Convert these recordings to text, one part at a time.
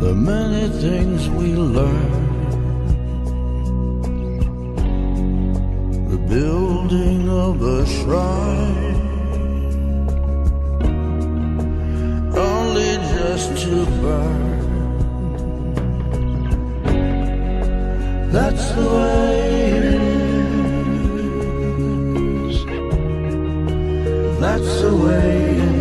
the many things we learn, the building of a shrine, only just to burn. That's the way it is. That's the way it is.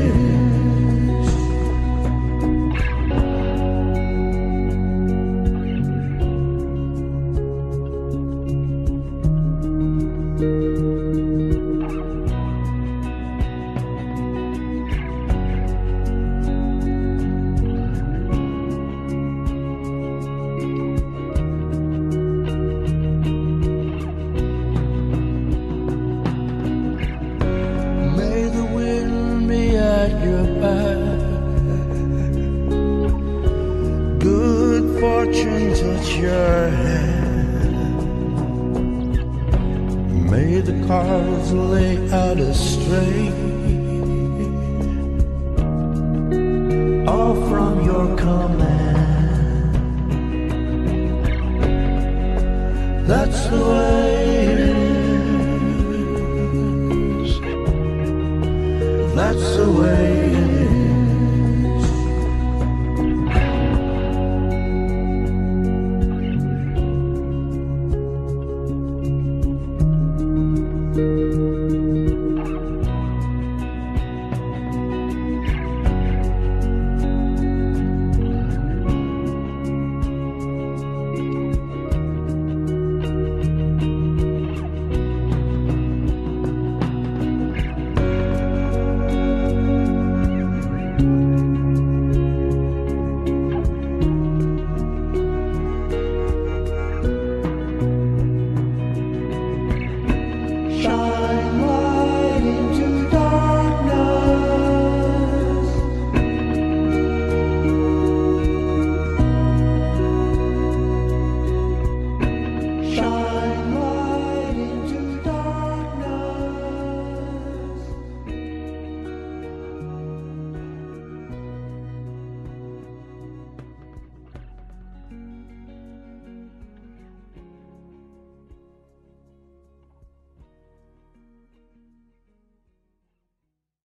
At your back, good fortune touch your hand. May the cards lay out as straight, all from your command. That's the way